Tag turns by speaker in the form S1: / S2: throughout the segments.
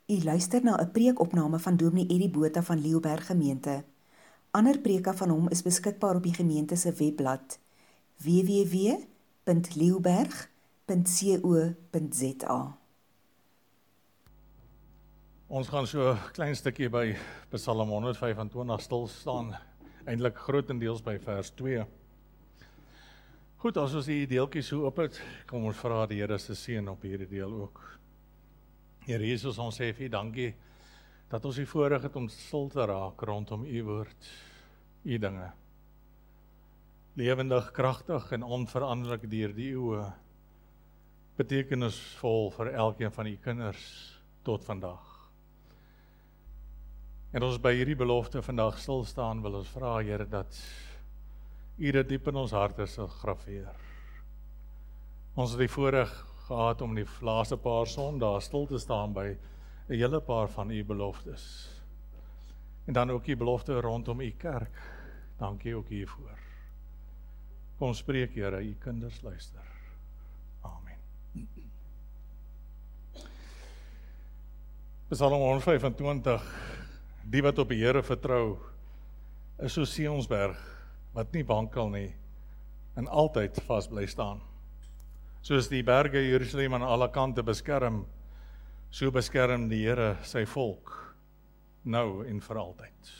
S1: U luister na 'n preekopname van Dominee Eddie Botha van Leeuberg Gemeente. Ander preke van hom is beskikbaar op die gemeente se webblad www.leeuberg.co.za.
S2: Ons gaan so 'n klein stukkie by Psalm 125 stil staan, eintlik grootendeels by vers 2. Goed, as ons die deeltjies so oop het, kom ons vra die Here se seën op hierdie deel ook. Here Jesus, ons sê vir U dankie dat ons die voorreg het om stil te raak rondom U woord, U dinge. Lewendig, kragtig en onveranderlik deur die eeue, betekenisvol vir elkeen van U kinders tot vandag. En ons by hierdie belofte vandag stil staan, wil ons vra, Here, dat U dit diep in ons harte sal graveer. Ons het die voorreg gehad om die laaste paar Sondae stil te staan by 'n hele paar van U beloftes. En dan ook die belofte rondom U kerk. Dankie ook hiervoor. Kom spreek, Here, U kinders luister. Amen. Psalm 125. Die wat op die Here vertrou, is so Sionsberg, wat nie wankel nie, en altyd vas bly staan. Soos die berge Jerusalem aan alle kante beskerm, so beskerm die Here sy volk, nou en vir altyd.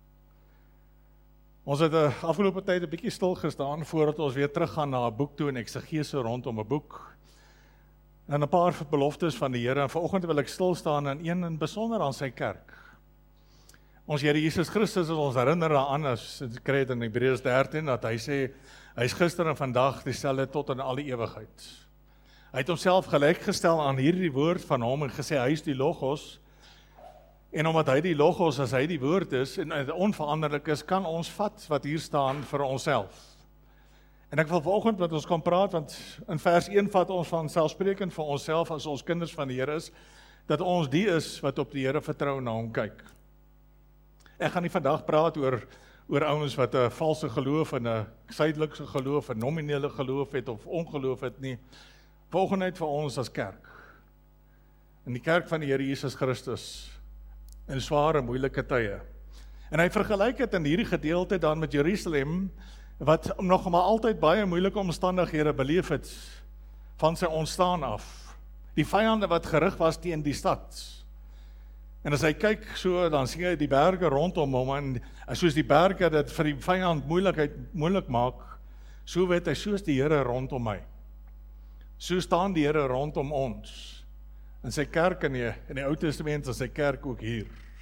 S2: Ons het afgelope tyd 'n bietjie stil gestaan, voordat ons weer teruggaan na 'n boek toe, en eksegese rondom 'n boek, en 'n paar beloftes van die Here, en vanoggend wil ek stil staan aan een in besonder aan sy kerk. Ons Here Jesus Christus het ons herinner daaraan, as ons kry dit in Hebreërs 13, dat hy sê, hy is gister en vandag dieselfde tot in alle ewigheid. Hy het homself gelyk gestel aan hierdie woord van hom en gesê, hy is die Logos, en omdat hy die Logos, as hy die woord is, en onveranderlik is, kan ons vat wat hier staan vir onsself. En ek wil vanoggend wat ons kan praat, want in vers 1 vat ons van selfsprekend vir onsself, as ons kinders van die Here is, dat ons die is wat op die Here vertrou en na hom kyk. Ek gaan nie vandag praat oor ouens wat 'n valse geloof en 'n suidelike geloof, 'n nominele geloof het of ongeloof het nie. Volgenheid vir ons as kerk. In die kerk van die Here Jesus Christus in sware, moeilike tye. En hy vergelyk dit in hierdie gedeelte dan met Jerusalem, wat nog maar altyd baie moeilike omstandighede beleef het van sy ontstaan af. Die vyande wat gerig was teen die stad. En as hy kyk so, dan sien hy die berge rondom hom, en soos die berge dit vir die vyand moeilik maak, so weet hy, soos die Here rondom my. So staan die Here rondom ons, in sy kerk in die Ou Testament, en sy kerk ook hier.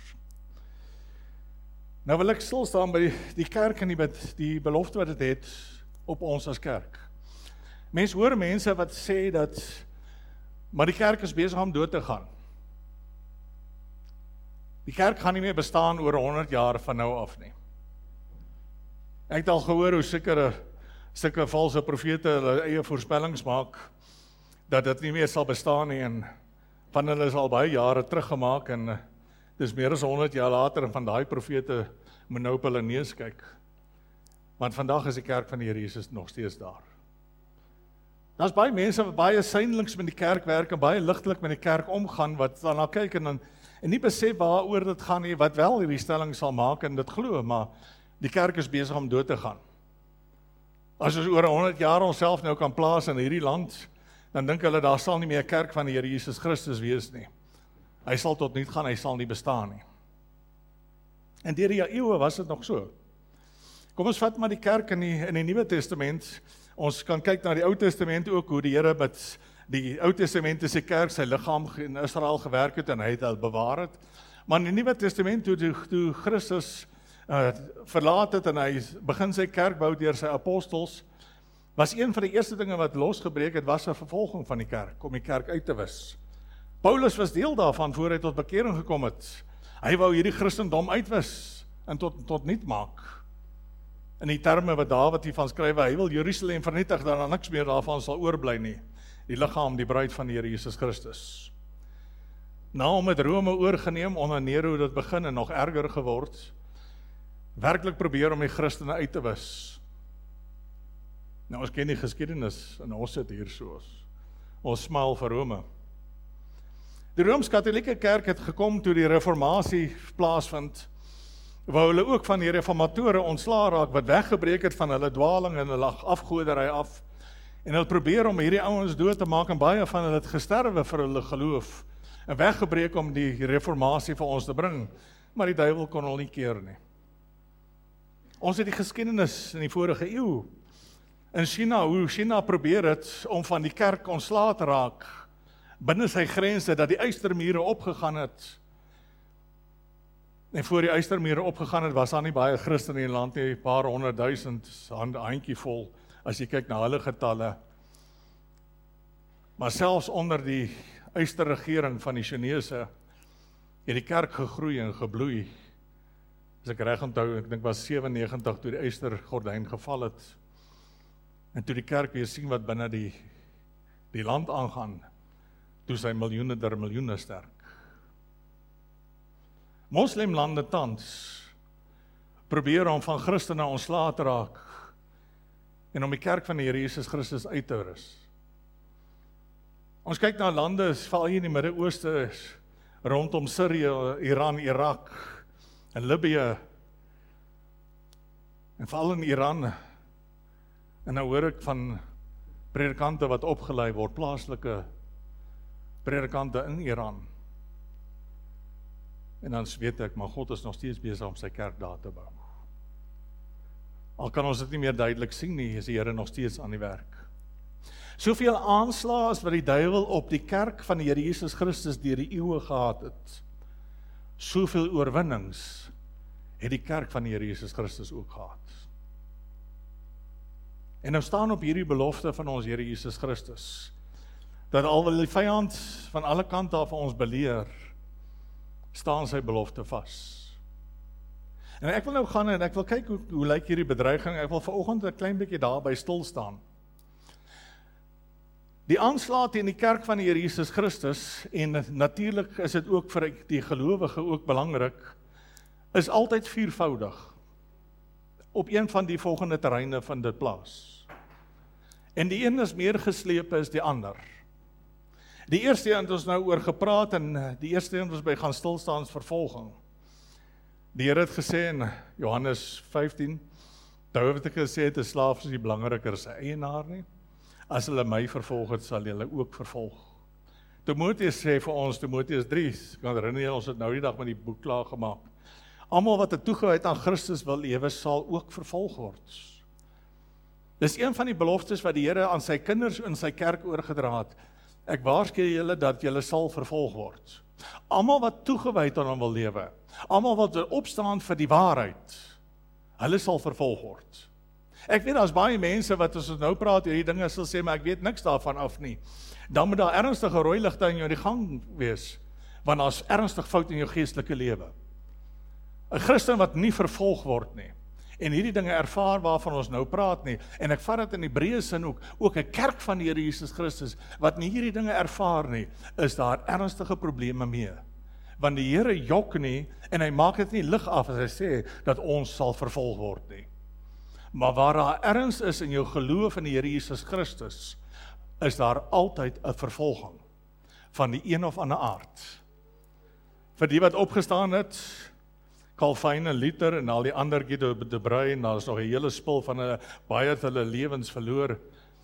S2: Nou wil ek stil staan by die kerk en die belofte wat dit het op ons as kerk. Mens hoor mense wat sê dat, maar die kerk is besig om dood te gaan. Die kerk gaan nie meer bestaan oor 100 jaar van nou af nie. Ek het al gehoor hoe sulke valse profete hulle eie voorspellings maak, dat dit nie meer sal bestaan nie, en van hulle is al baie jare teruggemaak, en dis meer as 100 jaar later, en van daai profete moet nou op hulle neus kyk. Want vandag is die kerk van die Here Jesus nog steeds daar. Daar's baie mense wat baie synliks met die kerk werk, en baie ligtelik met die kerk omgaan, wat daarna kyk en nie besef waaroor dit gaan nie, wat wel hierdie stelling sal maak en dit glo, maar die kerk is besig om dood te gaan. As ons oor 100 jaar onsself nou kan plaas in hierdie land, dan dink hulle, daar sal nie meer 'n kerk van die Here Jesus Christus wees nie. Hy sal tot niet gaan, hy sal nie bestaan nie. En deur die eeue was dit nog so. Kom ons vat maar die kerk in die Nuwe Testament. Ons kan kyk na die Ou Testament ook, hoe die Here met die Ou Testament is die kerk, sy liggaam in Israel gewerk het, en hy het dit bewaar het. Maar in die Nuwe Testament, toe Christus verlaat het, en hy begin sy kerk bou deur sy apostels, was een van die eerste dinge wat losgebreek het, was 'n vervolging van die kerk, om die kerk uit te wis. Paulus was deel daarvan, voor hy tot bekering gekom het. Hy wou hierdie Christendom uitwis, en tot niet maak. In die terme wat Dawid hiervan skryf, hy wil Jerusalem vernietig, dat daar niks meer daarvan sal oorbly nie. Die liggaam, die bruid van die Here Jesus Christus. Nou om met Rome oorgeneem, onder Nero dit begin en nog erger geword, werklik probeer om die Christene uit te wis. Nou ons ken die geskiedenis, en ons sit hier soos. Ons smaal vir Rome. Die Rooms-Katolieke Kerk het gekom toe die reformatie plaasvind, wou hulle ook van die reformatore ontslaa raak, wat weggebreek het van hulle dwaling en hulle afgoderry af, en hulle probeer om hierdie ouens dood te maak, en baie van hulle het gesterwe vir hulle geloof, en weggebreek om die reformatie vir ons te bring, maar die duiwel kon hulle nie keer nie. Ons het die geskiedenis in die vorige eeu, in China, hoe China probeer het om van die kerk ontslae te raak, binne sy grense, dat die ystermure opgegaan het, en voor die ystermure opgegaan het, was daar nie baie Christen in die land nie, paar 100.000, handjievol, as jy kyk na hulle getalle. Maar selfs onder die ysterregering van die Chinese, het die kerk gegroei en gebloei. As ek reg onthou, ek dink was 97 toe die ystergordyn geval het, en toe die kerk weer sien wat binne die land aangaan, toe sy miljoene der miljoene sterk. Moslimlande tans probeer om van Christene ontslae te raak en om die kerk van die Here Jesus Christus uit te rus. Ons kyk na lande, veral hier in die Midde-Ooste, rondom Sirië, Iran, Irak en Libië, en veral in Iran, en nou hoor ek van predikante wat opgelei word, plaaslike predikante in Iran. En dan weet ek, maar God is nog steeds besig om sy kerk daar te bou. Al kan ons dit nie meer duidelik sien nie, is die Here nog steeds aan die werk. Soveel aanslae as wat die duiwel op die kerk van die Here Jesus Christus deur die eeue gehad het, soveel oorwinnings het die kerk van die Here Jesus Christus ook gehad. En nou staan op hierdie belofte van ons Here Jesus Christus, dat al wil die vyand van alle kante af ons beleer, staan sy belofte vas. En ek wil nou gaan en ek wil kyk hoe lyk hierdie bedreiging, ek wil vanoggend 'n klein bietjie daarby stil staan. Die aanslae teen die kerk van die Here Jesus Christus, en natuurlik is dit ook vir die gelowige ook belangrik, is altyd viervoudig, op een van die volgende terreine van dit plaas. En die een is meer geslepe as die ander. Die eerste het ons nou oor gepraat, en die eerste het ons by gaan stilstaan is vervolging. Die Here het gesê in Johannes 15, Dawid het gesê, 'n slaaf is nie belangriker as 'n eienaar nie. As hulle my vervolg het, sal hulle ook vervolg. Timoteus sê vir ons, Timoteus 3, kan herinner jy, ons het nou die dag met die boek klaar gemaak. Almal wat toegewyd aan Christus wil lewe, sal ook vervolg word. Dis een van die beloftes wat die Here aan sy kinders in sy kerk oorgedra het. Ek waarsku julle dat julle sal vervolg word. Almal wat toegewyd aan hom wil lewe, almal wat wil opstaan vir die waarheid, hulle sal vervolg word. Ek weet, daar's baie mense wat as ons nou praat, hierdie dinge sal sê, maar ek weet niks daarvan af nie. Dan moet daar ernstige rooi ligte in jou die gang wees, want daar's ernstig fout in jou geestelike lewe. 'n Christen wat nie vervolg word nie, en hierdie dinge ervaar waarvan ons nou praat nie, en ek vat dit in die breë sin ook 'n kerk van die Here Jesus Christus, wat nie hierdie dinge ervaar nie, is daar ernstige probleme mee. Want die Here jok nie, en hy maak dit nie lig af as hy sê, dat ons sal vervolg word nie. Maar waar daar erns is in jou geloof in die Here Jesus Christus, is daar altyd 'n vervolging, van die een of ander aard. Vir die wat opgestaan het, Calvin en Luther en al die ander Guido de Bruyne, daar is nog 'n hele spul van hulle, baie het hulle lewens verloor,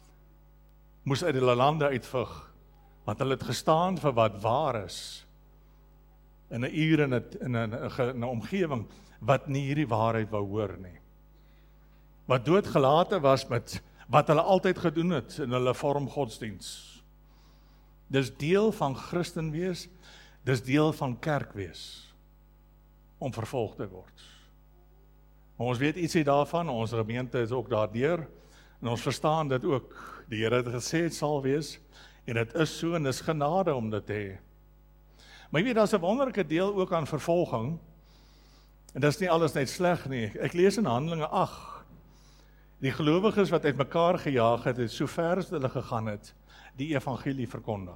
S2: moes uit hulle lande uitvlug, want hulle het gestaan vir wat waar is, in 'n uur in 'n omgewing, wat nie hierdie waarheid wou hoor nie. Wat doodgelate was met wat hulle altyd gedoen het in hulle vorm godsdiens. Dis deel van Christen wees, dis deel van kerk wees, om vervolg te word. Maar ons weet ietsie daarvan, ons gemeente is ook daardeur, en ons verstaan dit ook. Die Here het gesê het sal wees, en dit is so, en dis genade om dit te hê. Maar jy weet, daar's 'n wonderlike deel ook aan vervolging, en dis nie alles net sleg nie. Ek lees in Handelinge 8, die gelowiges wat uit mekaar gejaag het so ver as hulle gegaan het, die evangelie verkondig.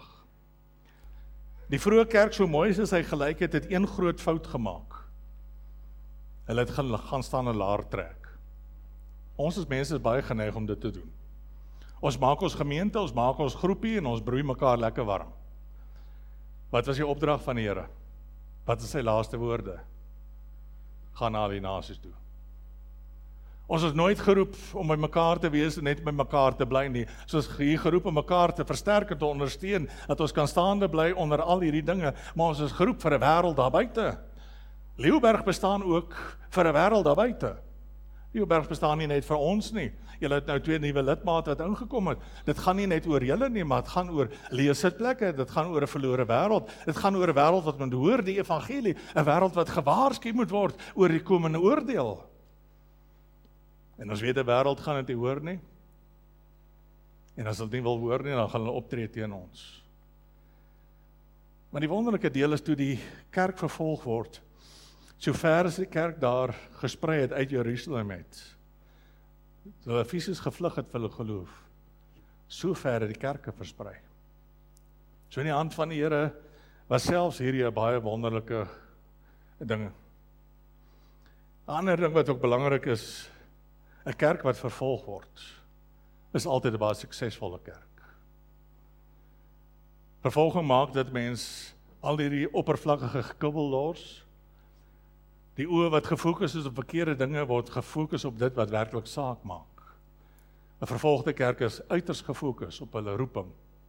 S2: Die vroeë kerk, so mooi as hy gelyk het een groot fout gemaak. Hulle het gaan staan en laar trek. Ons as mense is baie geneig om dit te doen. Ons maak ons gemeente, ons maak ons groepie en ons broei mekaar lekker warm. Wat was die opdrag van die Here? Wat is sy laaste woorde? Gaan na die nasies toe. Ons is nooit geroep om by mekaar te wees en net by mekaar te bly nie. Ons is hier geroep om mekaar te versterk en te ondersteun, dat ons kan staande bly onder al hierdie dinge, maar ons is geroep vir 'n wêreld daar buite. Leeuberg bestaan ook vir 'n wêreld daar buite. Leeuberg bestaan nie net vir ons nie. Julle het nou 2 nuwe lidmate wat ingekom het. Dit gaan nie net oor julle nie, maar dit gaan oor leesitplekke, dit gaan oor 'n verlore wêreld. Dit gaan oor 'n wêreld wat moet hoor die evangelie, 'n wêreld wat gewaarsku moet word oor die komende oordeel. En ons weet 'n wêreld gaan dit nie hoor nie. En as hulle nie wil hoor nie, dan gaan hulle optree teen ons. Maar die wonderlike deel is toe die kerk vervolg word, so ver as die kerk daar gesprei het uit Jerusalem het, hulle fisies gevlug het vir hulle geloof, so ver het die kerke versprei. So in die hand van die Here was selfs hierdie 'n baie wonderlike ding. 'n Ander ding wat ook belangrik is, 'n kerk wat vervolg word, is altyd 'n baie suksesvolle kerk. Vervolging maak dat mens al hierdie oppervlakkige gekibbel los. Die oë wat gefokus is op verkeerde dinge, word gefokus op dit wat werklik saak maak. 'n Vervolgde kerk is uiters gefokus op hulle roeping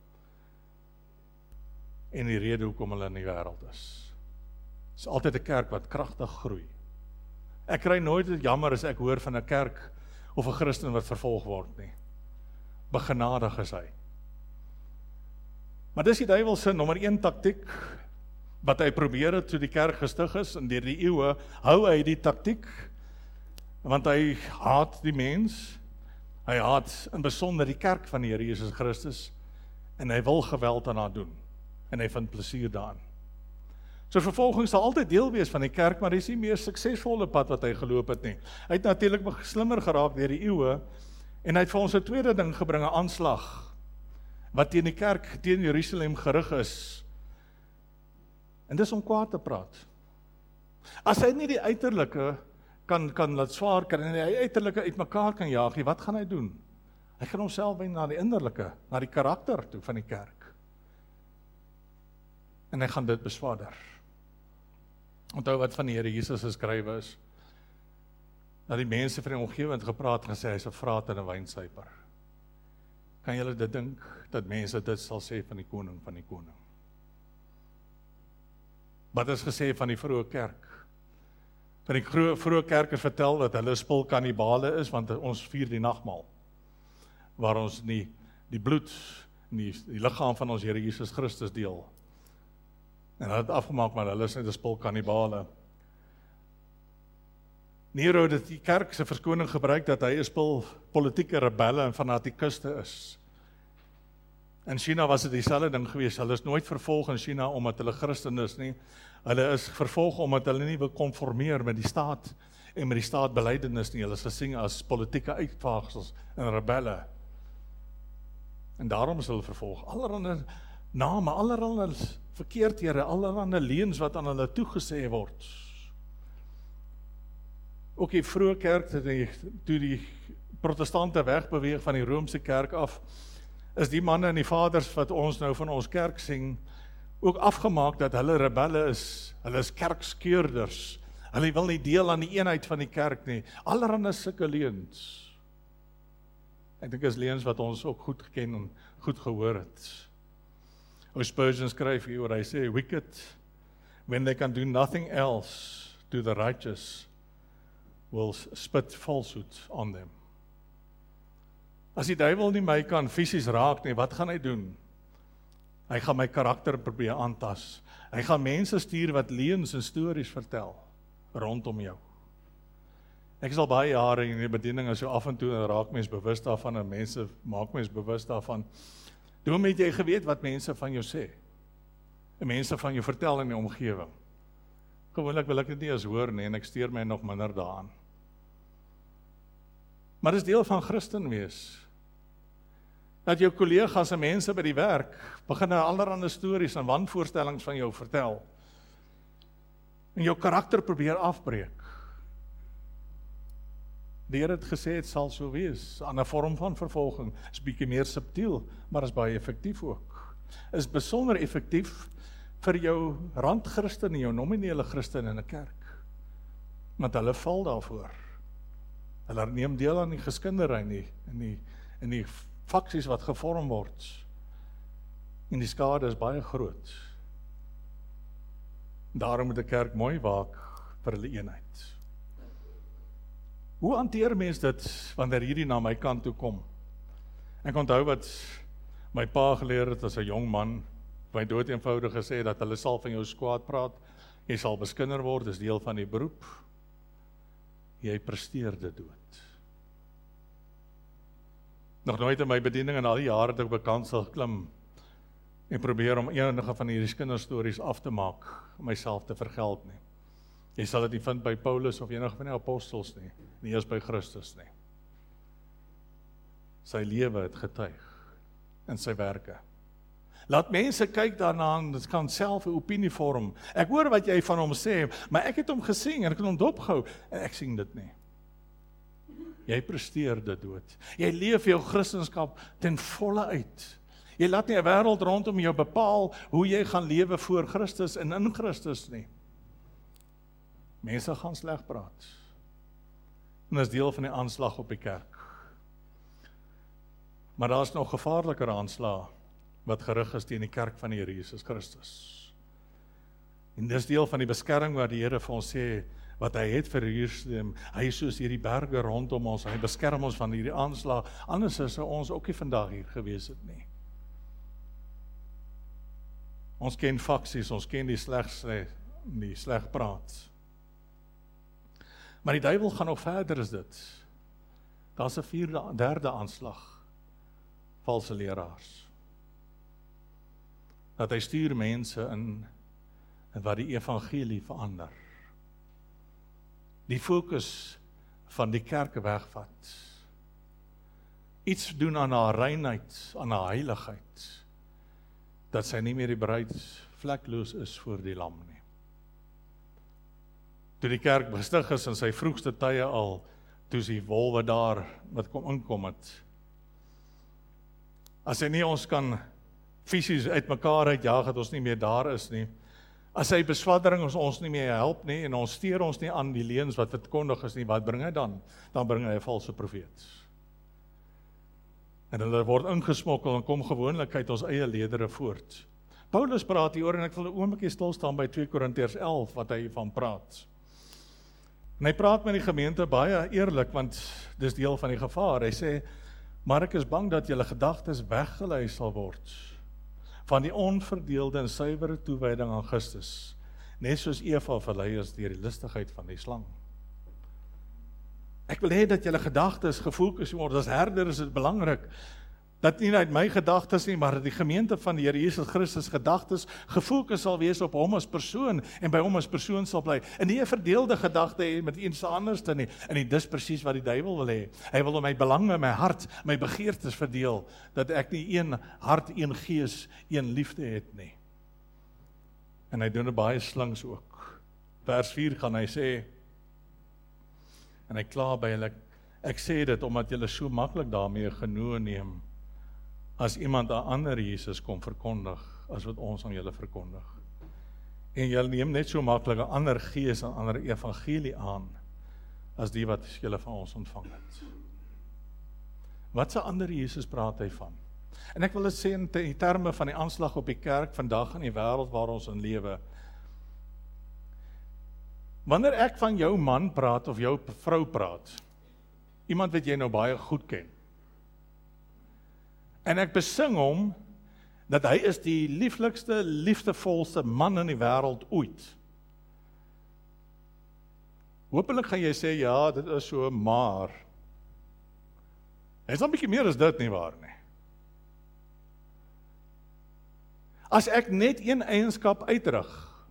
S2: en die rede hoekom hulle in die wêreld is. Dit is altyd 'n kerk wat kragtig groei. Ek kry nooit dit jammer as ek hoor van 'n kerk of 'n Christen wat vervolg word nie. Begenadig is hy. Maar dis die duiwel se nommer 1 taktiek, wat hy probeer het toe die kerk gestig is, en deur die eeue hou hy die taktiek, want hy haat die mens, hy haat in besonder die kerk van die Here Jesus Christus, en hy wil geweld aan haar doen, en hy vind plesier daarin. So vervolging sal altyd deel wees van die kerk, maar dis nie meer suksesvolle pad wat hy geloop het nie. Hy het natuurlik slimmer geraak deur die eeue, en hy het vir ons 'n tweede ding gebring, 'n aanslag, wat teen die kerk, teen Jerusalem gerig is, en dis om kwaad te praat. As hy nie die uiterlike kan laat swaar kan, en hy uiterlike uitmekaar kan jaag, wat gaan hy doen? Hy gaan homself wend na die innerlike, na die karakter toe van die kerk. En hy gaan dit beswaarder. Onthou wat van die Here Jesus geskrywe is, dat die mense van die omgewing gepraat en gesê, hy's 'n vraat en 'n wynsuiper. Kan julle dit dink, dat mense dit sal sê van die koning van die koning? Wat is gesê van die vroeë kerk? Van die vroeë kerk is vertel dat hulle spul kannibale is, want ons vier die nagmaal, waar ons die bloed, die liggaam van ons Here Jesus Christus deel. En hulle het afgemaak, maar hulle is net 'n spul kannibale. Nero het die kerk se verskoning gebruik dat hy 'n spul politieke rebelle en fanatikuste is. In China was dit dieselfde ding gewees. Hulle is nooit vervolg in China omdat hulle Christen is nie. Hulle is vervolg omdat hulle nie wil konformeer met die staat en met die staatbelydenis nie. Hulle is gesien as politieke uitvaagsels en rebelle. En daarom is hulle vervolg. Allerhande name, allerhande verkeerdhede, allerhande leuns wat aan hulle toegesê word. Ook die vroeë kerk, toe die protestante wegbeweeg van die Romeinse kerk af, is die manne en die vaders wat ons nou van ons kerk sing, ook afgemaak dat hulle rebelle is, hulle is kerkskeurders, hulle wil nie deel aan die eenheid van die kerk nie, allerhande sulke leuns. Ek dink is leuns wat ons ook goed geken en goed gehoor het. Spurgeon skryf hier waar hy sê, wicked, when they can do nothing else, do the righteous will spit falsehood on them. As die duiwel nie my kan fisies raak nie, wat gaan hy doen? Hy gaan my karakter probeer aantas. Hy gaan mense stuur wat leuns en stories vertel rondom jou. Ek is al baie jare in die bediening, as jy af en toe raak mens bewus daarvan, en mense maak mens bewus daarvan. Hoe het jy geweet wat mense van jou sê? En mense van jou vertel in die omgewing. Gewoonlik wil ek dit nie eens hoor nie, en ek steur my nog minder daaraan. Maar dit is deel van Christen wees. Dat jou kollegas en mense by die werk begin allerhande stories en wanvoorstellings van jou vertel. En jou karakter probeer afbreek. Die Here het gesê, het sal so wees, aan 'n vorm van vervolging, is bietjie meer subtiel, maar is baie effektief ook. Is besonder effektief vir jou randchristen en jou nominele Christen in 'n kerk. Want hulle val daarvoor. Hulle neem deel aan die geskindery in die faksies wat gevorm word. En die skade is baie groot. Daarom moet die kerk mooi waak vir hulle eenheid. Hoe hanteer mens dit wanneer hierdie na my kant toe kom? Ek onthou wat my pa geleer het as 'n jong man, my dood eenvoudig gesê dat hulle sal van jou kwaad praat, jy sal beskinder word, dis deel van die beroep. Jy presteer dit dood. Nog nooit in my bediening en al die jare het ek op 'n kansel geklim en probeer om enige van hierdie kinderstories af te maak, om myself te vergeld nie. Jy sal dit nie vind by Paulus of enige van die apostels nie eers by Christus nie. Sy lewe het getuig in sy werke. Laat mense kyk daarna en dit kan self 'n opinie vorm. Ek hoor wat jy van hom sê, maar ek het hom gesien en ek het hom dopgehou en ek sien dit nie. Jy presteer dit dood. Jy leef jou Christendom ten volle uit. Jy laat nie 'n wêreld rondom jou bepaal hoe jy gaan lewe voor Christus en in Christus nie. Mense gaan sleg praat. En dis deel van die aanslag op die kerk. Maar daar is nog gevaarliker aanslag wat gerig is teen die kerk van die Here Jesus Christus. En dis deel van die beskerming wat die Here vir ons sê, wat hy het vir Jerusalem. Hy is soos hierdie berge rondom ons, hy beskerm ons van hierdie aanslag, anders is ons ook nie vandag hier gewees het nie. Ons ken faksies, ons ken die sleg praat. Maar die duiwel gaan nog verder as dit. Daar's 'n derde aanslag, valse leraars. Dat hy stuur mense in wat die evangelie verander. Die fokus van die kerk wegvat. Iets doen aan haar reinheid, aan haar heiligheid, dat sy nie meer die bruid vlekloos is voor die lam nie. Toe die kerk gestig is in sy vroegste tye al, toe is die wolwe daar wat inkom het. As hy nie ons kan fisies uitmekaar uitjaag, dat ons nie meer daar is nie. As hy beswaddering ons nie meer help nie, en ons steur ons nie aan die leuns wat verkondig is nie, wat bring hy dan? Dan bring hy 'n valse profeet. En hulle word ingesmokkel en kom gewoonlik uit ons eie ledere voort. Paulus praat hieroor en ek wil 'n oombliekie stil staan by 2 Korintiërs 11 wat hy van praat. En hy praat met die gemeente baie eerlik, want dis deel van die gevaar. Hy sê, maar ek is bang dat julle gedagtes weggelei sal word van die onverdeelde en suiwere toewyding aan Christus, net soos Eva verlei is deur die listigheid van die slang. Ek wil hê dat julle gedagtes gefokus word. As herder is dit belangrik dat nie net my gedagtes nie, maar dat die gemeente van die Here Jesus Christus gedagtes gefokus sal wees op hom as persoon en by hom as persoon sal bly. En nie 'n verdeelde gedagte hê met iets anderste nie. En dis presies wat die duiwel wil hê. Hy wil my belange, my hart, my begeertes verdeel, dat ek nie een hart, een gees, een liefde het nie. En hy doen dit baie slinks ook. Vers 4 gaan hy sê, en hy kla by hulle, ek sê dit omdat julle so maklik daarmee genoeg neem, as iemand 'n ander Jesus kom verkondig, as wat ons aan julle verkondig. En julle neem net so maklik 'n ander gees, 'n ander evangelie aan, as die wat julle van ons ontvang het. Wat 'n ander Jesus praat hy van? En ek wil dit sê in terme van die aanslag op die kerk vandag in die wêreld waar ons in lewe. Wanneer ek van jou man praat of jou vrou praat, iemand wat jy nou baie goed ken, en ek besing hom, dat hy is die lieflikste, liefdevolste man in die wêreld ooit. Hoopelik gaan jy sê, ja, dit is so, maar hy is dan 'n bietjie meer as dit nie waar nie. As ek net een eienskap uitrig,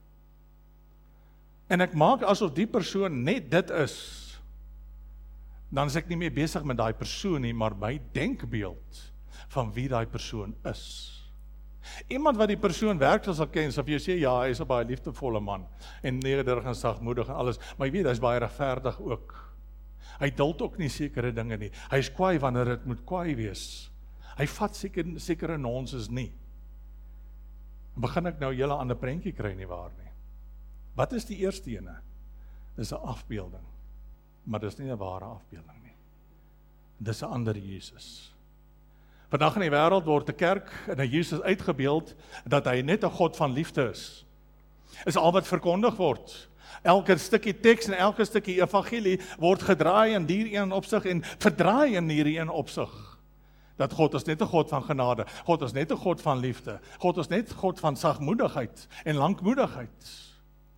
S2: en ek maak asof die persoon net dit is, dan is ek nie meer besig met daai persoon nie, maar my denkbeeld van wie daai persoon is. Iemand wat die persoon werklik sal ken, sal vir jou sê, ja, hy is 'n baie liefdevolle man, en nederig en sagmoedig en alles, maar jy weet, hy is baie regverdig ook. Hy duld ook nie sekere dinge nie. Hy is kwaai wanneer dit moet kwaai wees. Hy vat sekere nonsens nie. begin ek nou 'n hele ander prentjie kry nie waar nie. Wat is die eerste ene? Dis 'n afbeelding, maar dis nie 'n ware afbeelding nie. Dis 'n ander Jesus. Vandag in die wêreld word 'n kerk en 'n Jesus uitgebeeld dat hy net 'n God van liefde is al wat verkondig word. Elke stukkie teks en elke stukkie evangelie word gedraai in hierdie een opsig en verdraai in hierdie een opsig. Dat God is net 'n God van genade, God is net 'n God van liefde, God is net 'n God van sagmoedigheid en lankmoedigheid.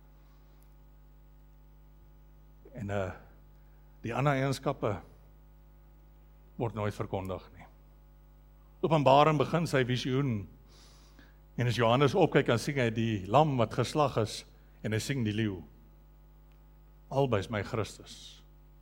S2: En die ander eienskappe word nooit verkondig nie. Openbaring begin sy visioen, en as Johannes opkyk, dan sien hy die lam wat geslag is, en hy sien die leeu. Albei is my Christus.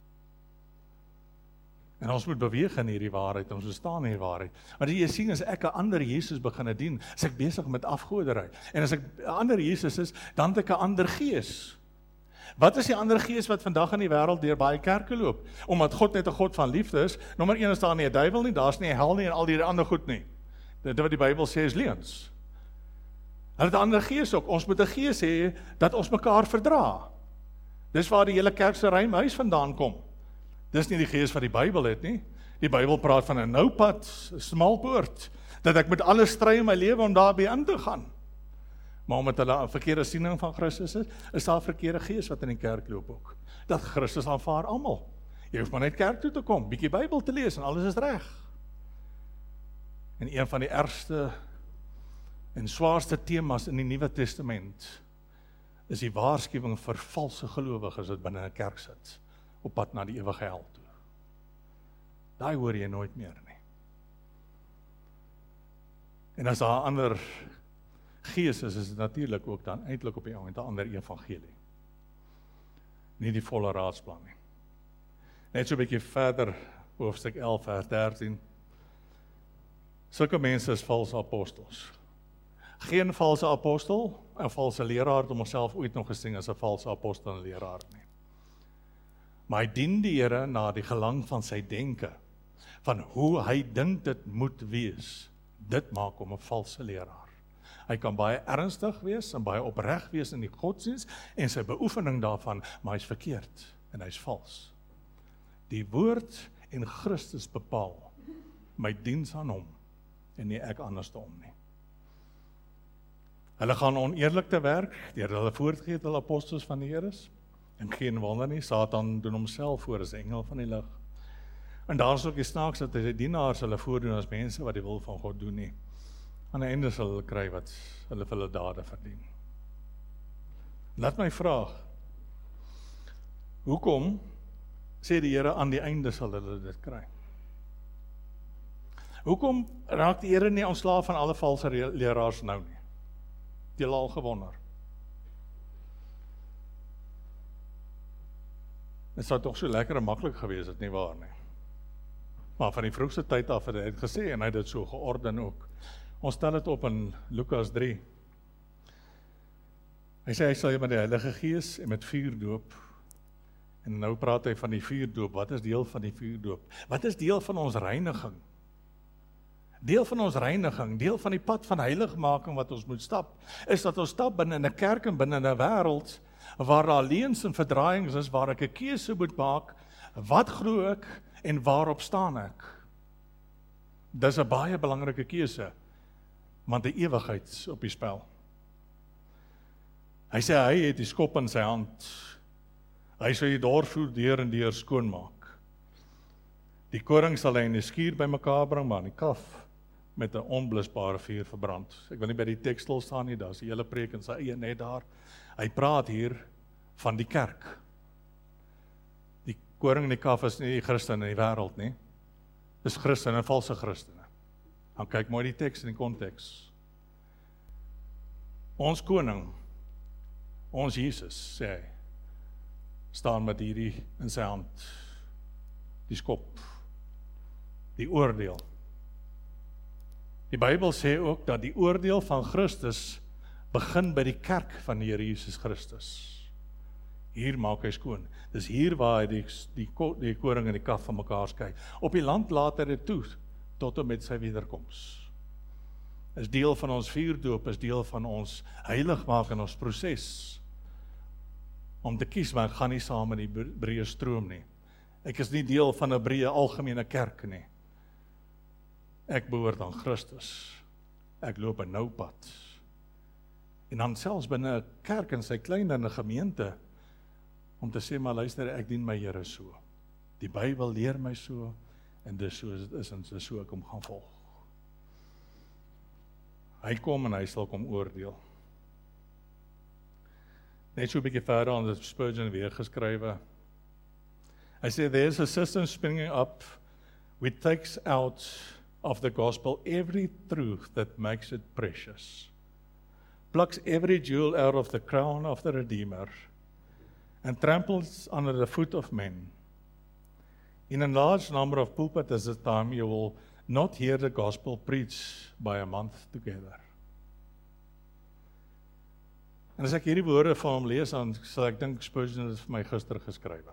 S2: En ons moet beweeg in hierdie waarheid, ons staan in hierdie waarheid. Maar jy sien, as ek 'n ander Jesus begin dien, is ek besig met afgoderry. En as ek 'n ander Jesus is, dan het ek 'n ander gees. Wat is die ander gees wat vandag in die wêreld deur baie kerke loop? Omdat God net 'n God van liefde is, nommer 1 is daar nie 'n duiwel nie, daar's nie 'n hel nie en al die ander goed nie. Dit wat die Bybel sê is leuns. Hulle het 'n ander gees ook. Ons moet 'n gees hê dat ons mekaar verdra. Dis waar die hele kerk se ruimhuis vandaan kom. Dis nie die gees wat die Bybel het nie. Die Bybel praat van 'n nou pad, 'n smal poort, dat ek met alles stry in my lewe om daarby in te gaan. Maar omdat hulle 'n verkeerde siening van Christus is daar 'n verkeerde gees wat in die kerk loop ook. Dat Christus aanvaar almal. Jy hoef maar net kerk toe te kom, bietjie Bybel te lees en alles is reg. En een van die ergste en swaarste temas in die Nuwe Testament is die waarskuwing vir valse gelowiges wat binne 'n kerk sit, op pad na die ewige hel toe. Daai hoor jy nooit meer nie. En as daar 'n ander gees is dit natuurlik ook dan eintlik op die oomblik 'n ander evangelie. Nie die volle raadsplan nie. Net so 'n bietjie verder, hoofstuk 11 vers 13. Sulke mense is valse apostels. Geen valse apostel, 'n valse leraar het homself ooit nog gesien as 'n valse apostel en leraar nie. Maar hy dien die Here na die gelang van sy denke, van hoe hy dink dit moet wees. Dit maak hom 'n valse leraar. Hy kan baie ernstig wees en baie opreg wees in die godsdiens en sy beoefening daarvan, maar hy's verkeerd en hy's vals. Die woord en Christus bepaal my diens aan hom en nie ek andersom nie. Hulle gaan oneerlik te werk deur hulle voortgee dat hulle apostels van die Here is. En geen wonder nie, Satan doen homself voor as engel van die lig. En daar is ook die snaaks dat die dienaars hulle voordoen as mense wat die wil van God doen nie. Aan die einde sal hulle kry wat hulle vir hulle dade verdien. Laat my vraag, hoekom sê die Here aan die einde sal hulle dit kry? Hoekom raak die Here nie ontslaaf van alle valse leraars nou nie? Het julle al gewonder? Dit sou tog so lekker en maklik gewees het, nie waar nie? Maar van die vroegste tyd af het hy het gesê en hy het dit so georden ook. Ons stel dit op in Lukas 3. Hy sê hy sal jy met die Heilige Gees en met vuur doop. En nou praat hy van die vuurdoop. Wat is deel van die vuurdoop? Wat is deel van ons reiniging? Deel van ons reiniging, deel van die pad van heiligmaking wat ons moet stap, is dat ons stap binne 'n kerk en binne 'n wêreld waar daar leuns en verdraaiings is, waar ek 'n keuse moet maak, wat glo ek en waarop staan ek? Dis 'n baie belangrike keuse, want die ewigheid is op die spel. Hy sê hy het die skop in sy hand. Hy sal die dorp deur en deur skoonmaak. Die koring sal hy in die skuur bymekaar bring, maar in die kaf met 'n onblusbare vuur verbrand. Ek wil nie by die teks stil staan nie, daar's die hele preek in sy eie net daar. Hy praat hier van die kerk. Die koring en die kaf is nie die Christene in die wêreld nie. Dis Christene en valse Christene. Dan kyk mooi die teks in die konteks. Ons koning, ons Jesus, sê hy, staan met hierdie in sy hand. Die skop, die oordeel. Die Bybel sê ook dat die oordeel van Christus begin by die kerk van die Here Jesus Christus. Hier maak hy skoon. Dis hier waar hy die koring en die kaf van mekaar skei. Op die land laat hy dit toe, tot en met sy wederkoms. is deel van ons vuurdoop, is deel van ons heiligmaak in ons proses. Om te kies, maar ek gaan nie saam met die breë stroom nie. Ek is nie deel van 'n breë algemene kerk nie. Ek behoort aan Christus. Ek loop 'n nou pad. En dan selfs binne 'n kerk in sy klein en 'n gemeente, om te sê, maar luister, ek dien my Here so. Die Bybel leer my so, en dis so dit is, en dis so ek hom gaan volg. Hy kom en hy sal kom oordeel. Net so 'n bietjie verder aan het Spurgeon weer geskrywe. Hy sê, there's a system springing up which takes out of the gospel every truth that makes it precious, plucks every jewel out of the crown of the Redeemer, and tramples under the foot of men. In a large number of pulpits at this time, you will not hear the gospel preached by a month together. En as ek hierdie woorde van hom lees, dan sal ek dink Spurgeon het vir my gister geskrywe.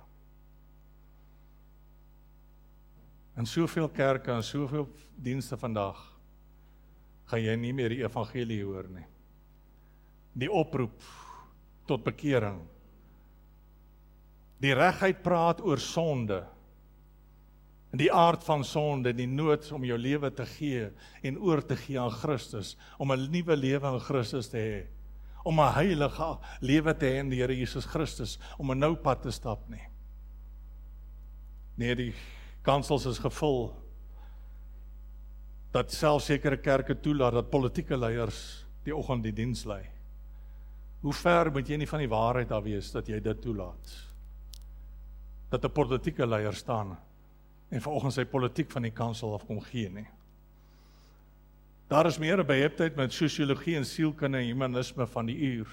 S2: In soveel kerke en soveel dienste vandag, gaan jy nie meer die evangelie hoor nie. Die oproep tot bekering. Die reguit praat oor sonde. En die aard van sonde, die nood om jou lewe te gee en oor te gee aan Christus, om 'n nuwe lewe in Christus te hê, om 'n heilige lewe te hê in die Here Jesus Christus, om 'n nou pad te stap nie. Nee, die kansels is gevul, dat selfs sekere kerke toelaat, dat politieke leiers die oggend die diens lei. Hoe ver moet jy nie van die waarheid af wees, dat jy dit toelaat? Dat 'n politieke leier staan, en vanoggend sy politiek van die kansel af kom gee nie. Daar is meer 'n beheptheid met sosiologie en sielkunde en humanisme van die uur,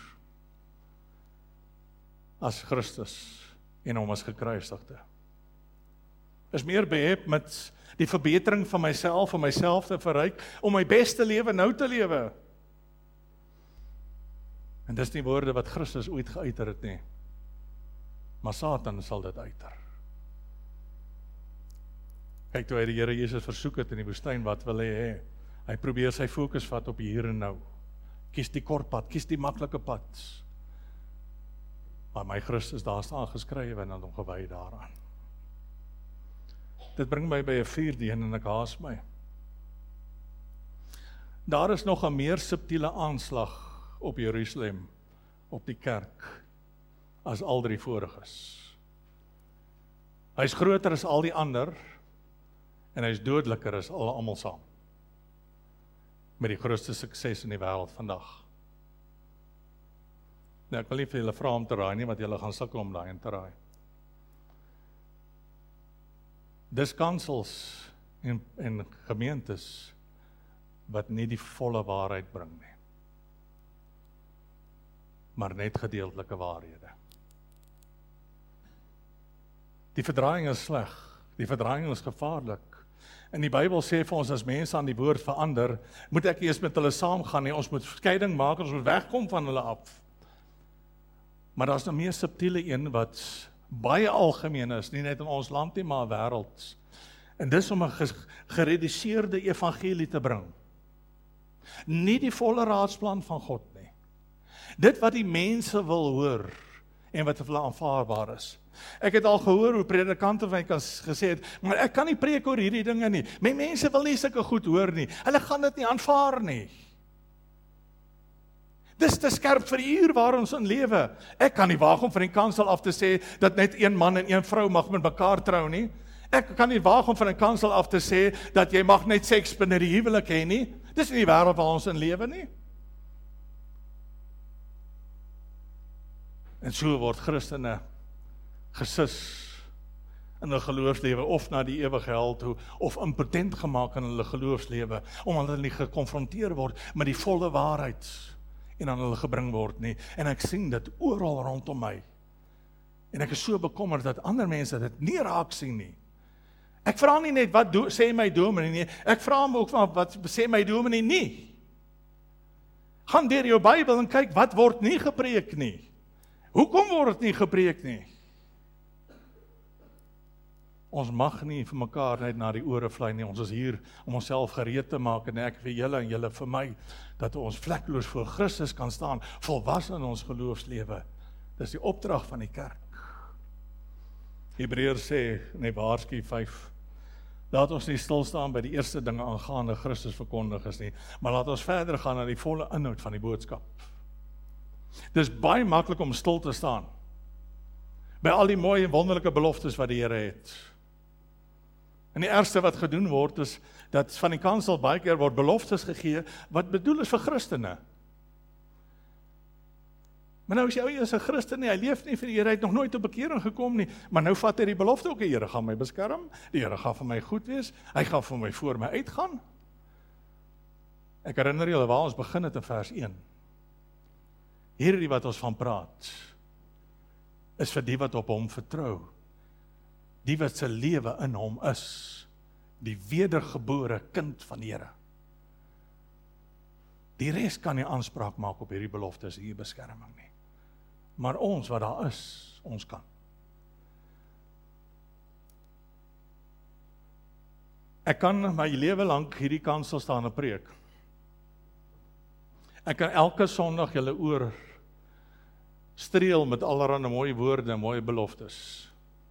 S2: as Christus en hom as gekruisigde. Is meer behep met die verbetering van myself, om myself te verryk, om my beste lewe nou te lewe. En dis nie woorde wat Christus ooit geuiter het nie, maar Satan sal dit uiter. Kyk, toe hy die Here Jesus versoek het in die woestyn, wat wil hy hê? Hy probeer sy fokus vat op hier en nou. Kies die kort pad, kies die maklike pad. Maar my Christus daar staan geskrywe en dan hom gewy daaraan. Dit bring my by 'n vierde en ek haas my. Daar is nog 'n meer subtiele aanslag op Jerusalem, op die kerk, as al drie voriges. Hy is groter as al die ander, en hy is dodeliker as almal saam. Met die grootste sukses in die wêreld vandag. Nou, ek wil nie vir julle vra om te raai nie, want julle gaan sukkel om daai in te raai. Dis kansels en gemeentes wat nie die volle waarheid bring nie, maar net gedeeltelike waarhede. Die verdraaiing is sleg, die verdraaiing is gevaarlik. En die Bybel sê vir ons, as mense aan die woord verander, moet ek eers met hulle saamgaan nie, ons moet skeiding maak, ons moet wegkom van hulle af. Maar daar is 'n meer subtiele een wat baie algemeen is, nie net in ons land nie, maar wêrelds. En dis om 'n gereduseerde evangelie te bring. Nie die volle raadsplan van God nie. Dit wat die mense wil hoor, en wat vir hulle aanvaarbaar is. Ek het al gehoor hoe predikante van my gesê het, maar ek kan nie preek oor hierdie dinge nie. My mense wil nie sulke goed hoor nie. Hulle gaan dit nie aanvaar nie. Dis te skerp vir die uur waar ons in lewe. Ek kan nie waag om van die kansel af te sê dat net een man en een vrou mag met mekaar trou nie. Ek kan nie waag om van 'n kansel af te sê dat jy mag net seks binne die huwelik hê nie. Dis nie die wêreld waar ons in lewe nie. En so word Christene gesis in hulle geloofslewe, of na die ewige hel toe, of impotent gemaak in hulle geloofslewe, omdat hulle nie gekonfronteer word met die volle waarheid en aan hulle gebring word nie. En ek sien dit oral rondom my. En ek is so bekommerd dat ander mense dit nie raak sien nie. Ek vra nie net wat sê my dominee nie, ek vra hom ook wat sê my dominee nie. Gaan deur jou Bybel en kyk wat word nie gepreek nie. Hoekom word dit nie gepreek nie? Ons mag nie vir mekaar net na die ore vlieg nie. Ons is hier om onsself gereed te maak en ek vir julle en julle vir my, dat ons vlekloos voor Christus kan staan, volwasse in ons geloofslewe. Dis die opdrag van die kerk. Hebreërs sê, nee, waarsku 5, laat ons nie stil staan by die eerste dinge aangaande Christus verkondig is nie, maar laat ons verder gaan na die volle inhoud van die boodskap. Dis baie maklik om stil te staan by al die mooie en wonderlike beloftes wat die Here het. En die ergste wat gedoen word is, dat van die kansel baie keer word beloftes gegee, wat bedoel is vir Christene. Maar nou is jy eers 'n Christen nie, hy leef nie vir die Here, hy het nog nooit tot bekering gekom nie, maar nou vat hy die belofte ook, die Here gaan my beskerm, die Here gaan vir my goed wees, hy gaan vir my voor my uitgaan. Ek herinner julle waar ons begin het in vers 1. Hierdie wat ons van praat, is vir die wat op hom vertrou, die wat se lewe in hom is, die wedergebore kind van die Here. Die res kan nie aanspraak maak op hierdie beloftes, hierdie beskerming nie. Maar ons wat daar is, ons kan. Ek kan my lewe lank hierdie kansel staan en preek. Ek kan elke Sondag julle oor streel met allerlei mooi woorde en mooi beloftes,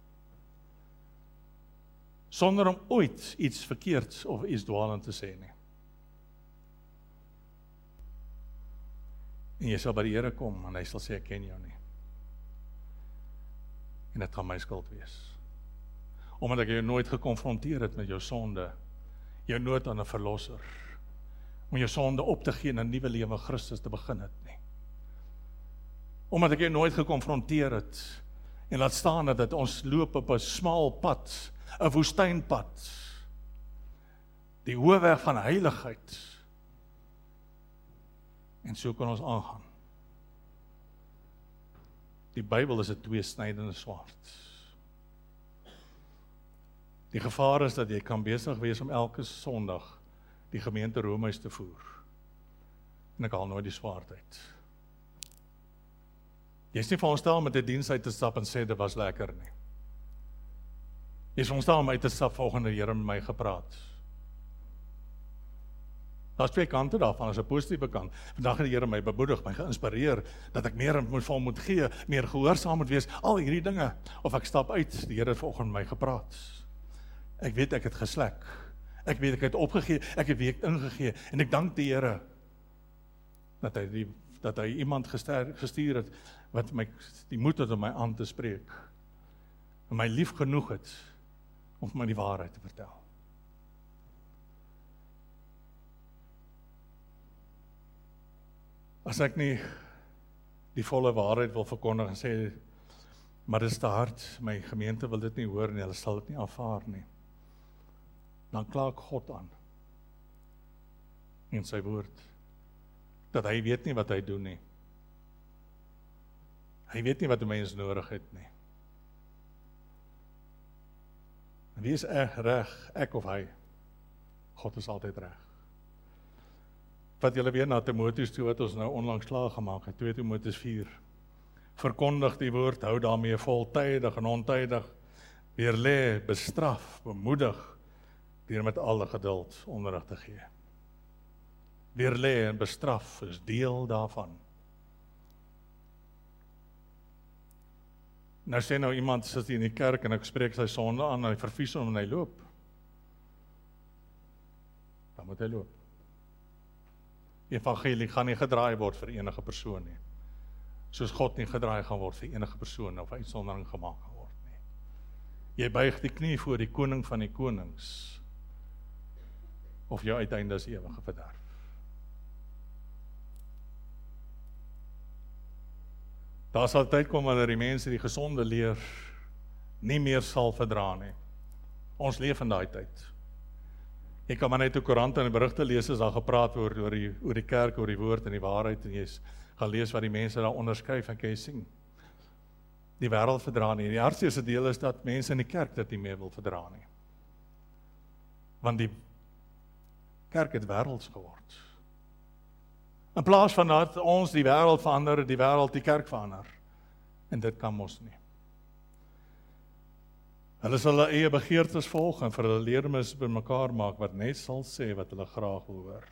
S2: sonder om ooit iets verkeerds of iets dwaalend te sê nie. En jy sal by die Here kom en hy sal sê, ek ken jou nie. En dit gaan my skuld wees. Omdat ek jou nooit gekonfronteer het met jou sonde, jou nood aan 'n verlosser, om jou sonde op te gee en 'n nuwe lewe in Christus te begin het nie. Omdat ek jou nooit gekonfronteer het, en laat staan dat ons loop op 'n smal pad, 'n woestynpad, die hoëweg van heiligheid, en so kan ons aangaan. Die Bybel is 'n tweesnydende swaard. Die gevaar is dat jy kan besig wees om elke Sondag die gemeente Romeis te voer, en ek haal nooit die swaard uit. Jy is nie veronderstel met 'n diens uit te stap en sê dit was lekker nie. Jy is veronderstel om uit te stap volgende Here met my gepraat. Daar's twee kante daarvan, as 'n positiewe kant. Vandag het die Here my bemoedig, my geïnspireer, dat ek meer moet gee, meer gehoorsaam moet wees, al hierdie dinge. Of ek stap uit, die Here het vanoggend met my gepraat. Ek weet ek het geslek. Ek weet ek het opgegee, ek het week ingegee, en ek dank die Here dat hy iemand gestuur het, wat my die moed het om my aan te spreek, en my lief genoeg het, om vir my die waarheid te vertel. As ek nie die volle waarheid wil verkondig en sê, maar dit is te hard, my gemeente wil dit nie hoor nie, hulle sal dit nie aanvaar nie, dan kla ek God aan in sy woord, dat hy weet nie wat hy doen nie. Hy weet nie wat die mens nodig het nie. En wie is reg, ek of hy? God is altyd reg. Wat julle weer na Timoteus toe, wat ons nou onlangs klaar gemaak het, 2 Timoteus 4. Verkondig die woord, hou daarmee voltydig en ontydig, weerlê, bestraf, bemoedig, deur met alle geduld onderrig te gee. Weerlê en bestraf is deel daarvan. Nou sê nou iemand sit hier in die kerk en ek spreek sy sonde aan en hy vervies hom en hy loop. Dan moet hy loop. Die evangelie gaan nie gedraai word vir enige persoon nie. Soos God nie gedraai gaan word vir enige persoon of uitsondering gemaak gaan word nie. Jy buig die knie voor die koning van die konings, of jou uiteinde is ewige verderf. Daar sal tyd kom wanneer die mense die gesonde leer nie meer sal verdra nie. Ons leef in daai tyd. Jy kan maar net die koerante en die berigte lees, as daar gepraat word oor die kerk, oor die woord en die waarheid, en jy gaan lees wat die mense daar onderskryf, en kan jy sien, die wêreld verdra nie. Die hartseerste deel is dat mense in die kerk dit nie meer wil verdra nie. Want die kerk het wêrelds geword. In plaas van dat ons die wêreld verander, die wêreld die kerk verander. En dit kan mos nie. Hulle sal hulle eie begeertes volg en vir hulle leermes bymekaar maak wat net sal sê wat hulle graag wil hoor.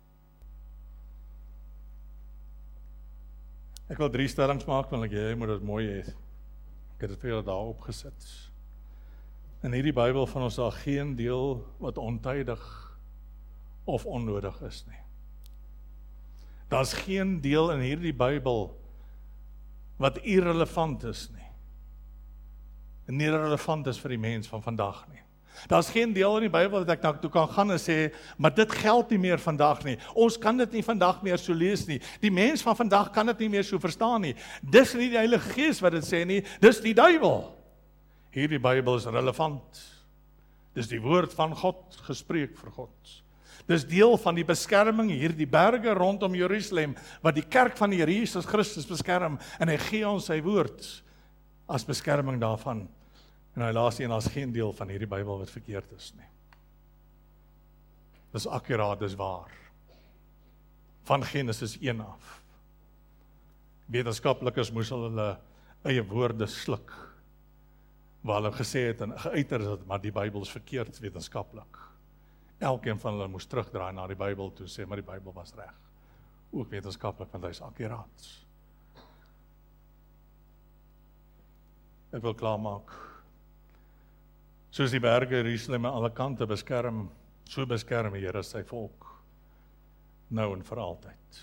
S2: Ek wil 3 stellings maak, want jy moet dit mooi hê. Ek het dit vir julle daar opgesit. In hierdie Bybel van ons daar geen deel wat ontydig of onnodig is nie. Daar's geen deel in hierdie Bybel wat irrelevant is nie. En nie relevant is vir die mens van vandag nie. Daar's geen deel in die Bybel wat ek na toe kan gaan en sê, maar dit geld nie meer vandag nie. Ons kan dit nie vandag meer so lees nie. Die mens van vandag kan dit nie meer so verstaan nie. Dis nie die Heilige Gees wat dit sê nie, dis die duiwel. Hierdie Bybel is relevant. Dis die woord van God, gespreek vir God. Dis deel van die beskerming hier, die berge rondom Jerusalem, wat die kerk van die Here Jesus Christus beskerm, en hy gee ons sy woord as beskerming daarvan. En hy laat sien, as geen deel van hierdie Bybel wat verkeerd is nie. Dis akkuraat, dis waar. Van Genesis 1 af. Wetenskaplikes moes hulle eie woorde sluk, waar hulle gesê het en geuiter het, maar die Bybel is verkeerd wetenskaplik. Elkeen van hulle moes terugdraai na die Bybel toe, sê maar die Bybel was reg. Ook wetenskaplik, want hy is akkuraat. Ek wil klaarmaak. Soos die berge Jerusalem aan alle kante beskerm, so beskerm die Here sy volk, nou en vir altyd.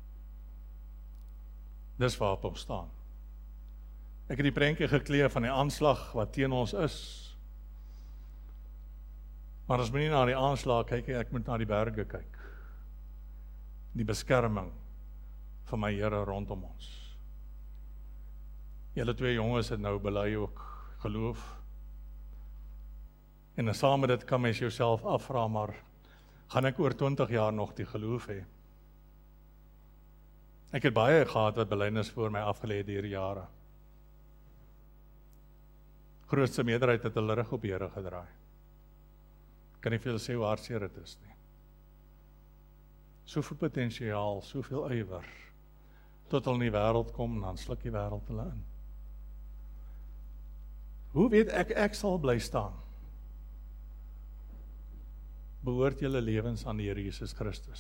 S2: Dis waarop ons staan. Ek het die prentjie gekleef van die aanslag wat teen ons is, maar as moet nie na die aanslag kyk, ek moet na die berge kyk. Die beskerming van my Here rondom ons. Julle 2 jonges het nou bely ook geloof. En saam met dit kan mens jouself afvra, maar gaan ek oor 20 jaar nog die geloof hê? Ek het baie gehad wat belydenis voor my afgelê deur jare. Grootste meerderheid het hulle rug op die Here gedraai. Kan nie veel sê hoe hartseer dit is nie. Soveel potensiaal, soveel ywer, tot hulle in die wêreld kom, en dan sluk die wêreld hulle in. Hoe weet ek sal bly staan? Behoort julle lewens aan die Here Jesus Christus.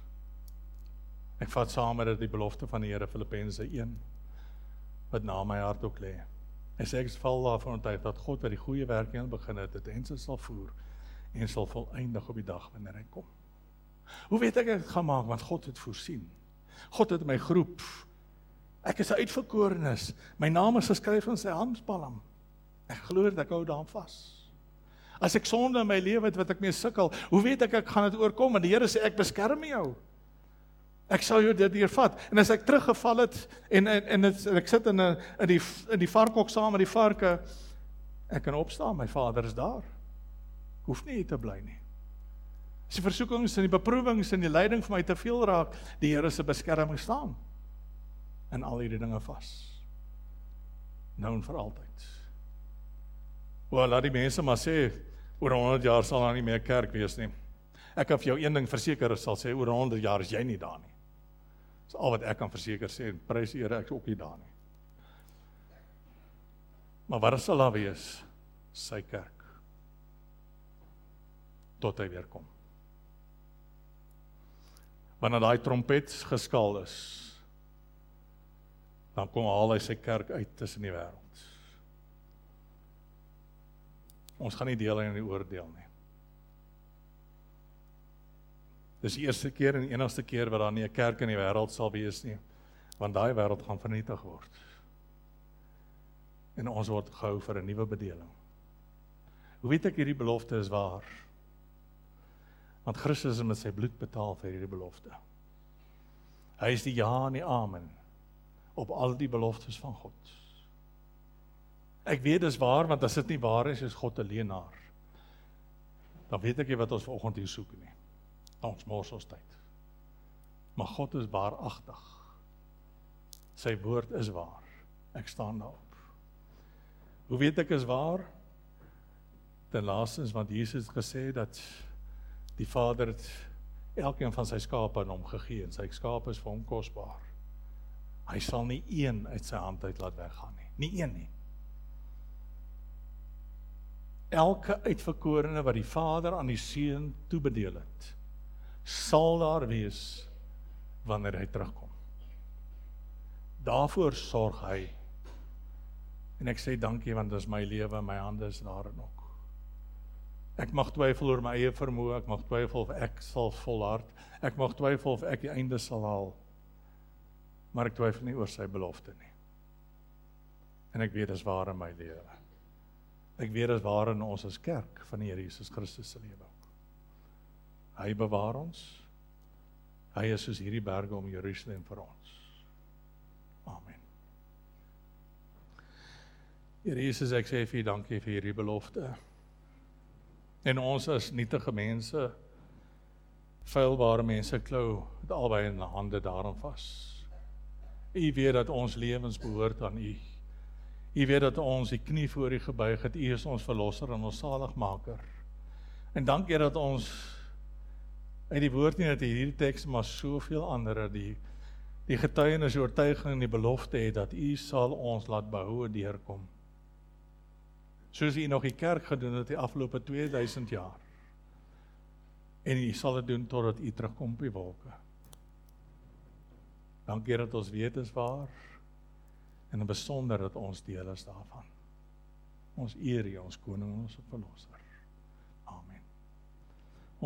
S2: Ek vat saam met dit die belofte van die Here Filippense 1, wat na my hart ook lê. Hy sê ek val daarvan oortuig dat God wat die goeie werk in begin het, dit en sal voer, en sal voleindig op die dag wanneer hy kom. Hoe weet ek dit gaan maak? Want God het voorsien. God het my geroep. Ek is 'n uitverkorenes. My naam is geskryf in sy handpalm. Ek glo dat ek hou daaraan vas. As ek sonde in my lewe het wat ek mee sukkel, hoe weet ek gaan dit oorkom? En die Here sê, ek beskerm jou. Ek sal jou dit deurvat. En as ek teruggeval het, en ek sit in die varkhok saam met die varke, ek kan opstaan, my Vader is daar. Ek hoef nie hier te bly nie. As die versoekings en die beproewings en die lyding vir my te veel raak, die Here se beskerming staan. En al hierdie dinge vas. Nou en vir altyd. Laat die mense maar sê, oor 100 jaar sal daar nie meer kerk wees nie. Ek kan vir jou een ding verseker, sal sê, oor 100 jaar is jy nie daar nie. Dis al wat ek kan verseker sê, en prys die Here, ek is ook nie daar nie. Maar wat sal daar wees? Sy kerk. Tot hy weer kom. Wanneer daai trompet geskal is, dan kom haal hy sy kerk uit tussen die wêreld. Ons gaan nie deel in die oordeel nie. Dis die eerste keer en die enigste keer wat daar nie 'n kerk in die wêreld sal wees nie, want daai wêreld gaan vernietig word. En ons word gehou vir 'n nuwe bedeling. Hoe weet ek hierdie belofte is waar? Want Christus het met sy bloed betaal vir hierdie belofte. Hy is die ja en die amen op al die beloftes van God. Ek weet dis waar, want as dit nie waar is God 'n leienaar. Dan weet ek nie wat ons vanoggend hier soek nie. Ons mors ons tyd. Maar God is waaragtig. Sy woord is waar. Ek staan daarop. Hoe weet ek is waar? Ten laastens, want Jesus het gesê dat die Vader het elkeen van sy skape aan hom gegee, en sy skape is vir hom kosbaar. Hy sal nie een uit sy hand uit laat weggaan nie. Nie een nie. elke uitverkorene wat die Vader aan die Seun toebedeel het, sal daar wees wanneer hy terugkom. Daarvoor sorg hy. En ek sê dankie, want dis my lewe, my hande is daarin ook. Ek mag twyfel oor my eie vermoë, ek mag twyfel of ek sal volhard, ek mag twyfel of ek die einde sal haal, maar ek twyfel nie oor sy belofte nie. En ek weet dis waar in my lewe. Ek weet dis waar in ons as kerk van die Here Jesus Christus se lewe. Hy bewaar ons. Hy is soos hierdie berge om Jerusalem vir ons. Amen. Here Jesus, ek sê vir U dankie vir hierdie belofte. En ons as nietige mense, feilbare mense, klou het albei in die hande daarin vas. U weet dat ons lewens behoort aan U. U weet dat ons die knie voor U gebuig het. U is ons verlosser en ons saligmaker. En dankie dat ons uit die woord nie net hierdie teks, maar soveel ander, die getuienis, die oortuiging en die belofte het, dat U sal ons laat behoue deurkom. Soos U nog die kerk gedoen het die afgelope 2000 jaar. En U sal dit doen totdat U terugkom op die wolke. Dankie dat ons weet is waar, en in besonder dat ons deel is daarvan. Ons eer U, ons koning, ons verlosser.